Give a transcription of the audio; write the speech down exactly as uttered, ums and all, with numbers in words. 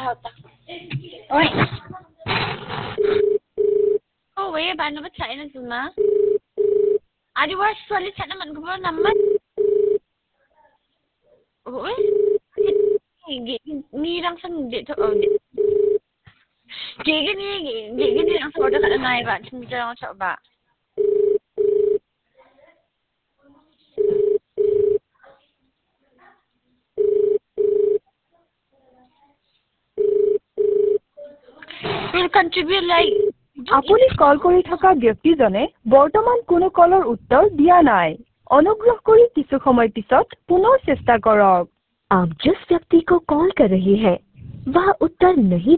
होता ओए oh wait bạn nó bắt chạy nó từ má ai đi qua xoay chạy nó mình cũng có nằm mất ôi nghi đang sân điện thoại ở cái cái nghi cái cái nghi đang sân ở cái này bạn chân chân sợ bạn will contribute like আপুনি কল কৰি থকা ব্যক্তিজনে বৰ্তমান কোনো কলৰ উত্তৰ দিয়া নাই অনুগ্ৰহ কৰি কিছু সময় পিছত পুনৰ চেষ্টা কৰক आप जिस व्यक्ति को कॉल कर रहे हैं वह उत्तर नहीं